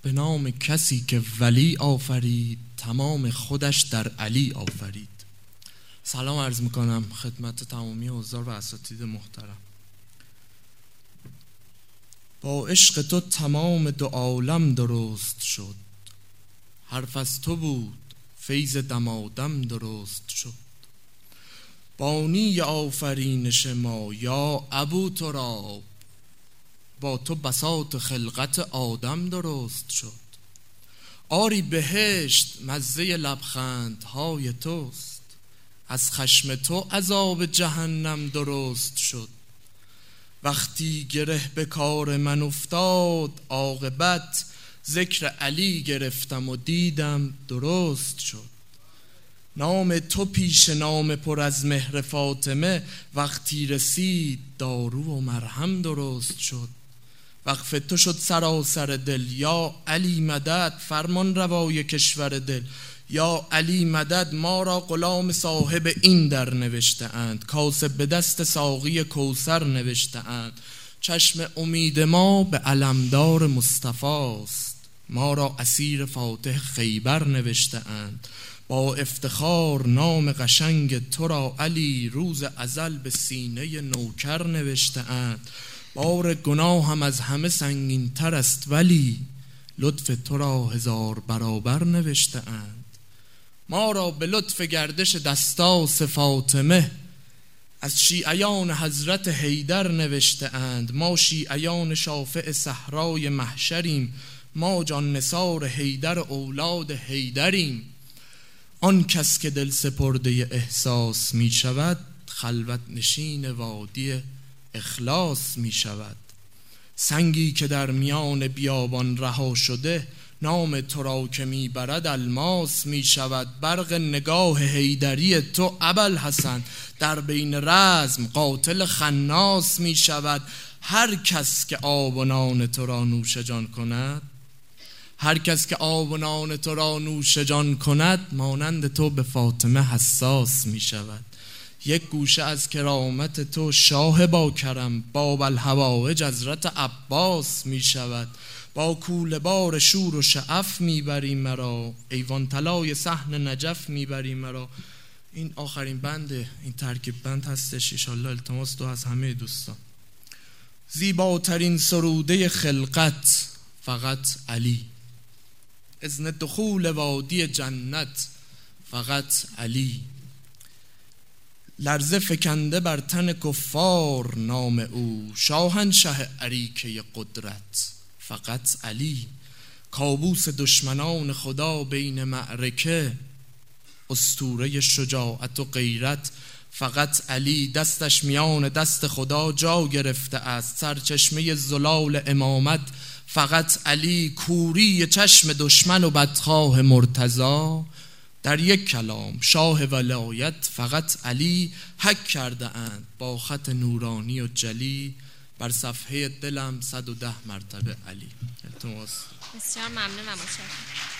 به نام کسی که ولی آفرید، تمام خودش در علی آفرید. سلام عرض میکنم خدمت تمامی حضار و اساتید محترم. با عشق تو تمام دو عالم درست شد، حرف از تو بود فیض دمادم درست شد. بانی آفرینش ما یا ابو تراب، با تو بساط خلقت آدم درست شد. آری بهشت مزه لبخندهای توست، از خشم تو عذاب جهنم درست شد. وقتی گره به کار من افتاد عاقبت، ذکر علی گرفتم و دیدم درست شد. نام تو پیش نام پر از مهر فاطمه، وقتی رسید دارو و مرهم درست شد. وقف تو شد سراسر دل یا علی مدد، فرمان روای کشور دل یا علی مدد. ما را غلام صاحب این در نوشته اند، کاسه به دست ساقی کوثر نوشته اند. چشم امید ما به علمدار مصطفی است، ما را اسیر فاتح خیبر نوشته اند. با افتخار نام قشنگ تو را علی، روز ازل به سینه نوکر نوشته اند. بار گناه هم از همه سنگین تر است ولی، لطف تو را هزار برابر نوشته اند. ما را به لطف گردش دستاس فاطمه، از شیعیان حضرت حیدر نوشته اند. ما شیعیان شافع صحرای محشریم، ما جان نثار حیدر اولاد حیدریم. آن کس که دل سپرده احساس می شود، خلوت نشین وادی اخلاص می شود. سنگی که در میان بیابان رها شده، نام تو را که می برد الماس می شود. برق نگاه حیدری تو ابوالحسن، در بین رزم قاتل خناس می شود. هر کس که آب و نان تو را نوش جان کند، هر کس که آب و نان تو را نوش جان کند، مانند تو به فاطمه حساس می شود. یک گوشه از کرامت تو شاه با کرم، باب الحوائج حضرت عباس می شود. با کوله بار شور و شعف می بری مرا، ایوان طلای صحن نجف می بری مرا. این آخرین بند این ترکیب بند هستش، انشالله التماس دو از همه دوستان. زیباترین سروده خلقت فقط علی، اذن دخول وادی جنت فقط علی. لرزه فکنده بر تن کفار نام او، شاهنشه اریکه قدرت فقط علی. کابوس دشمنان خدا بین معرکه، اسطوره شجاعت و غیرت فقط علی. دستش میان دست خدا جا گرفته است، سرچشمه زلال امامت فقط علی. کوری چشم دشمن و بدخواه مرتضی، در یک کلام شاه ولایت فقط علی. حک کرده اند با خط نورانی و جلی، بر صفحه دلم 110 مرتبه علی. التماس. بسیار ممنونم.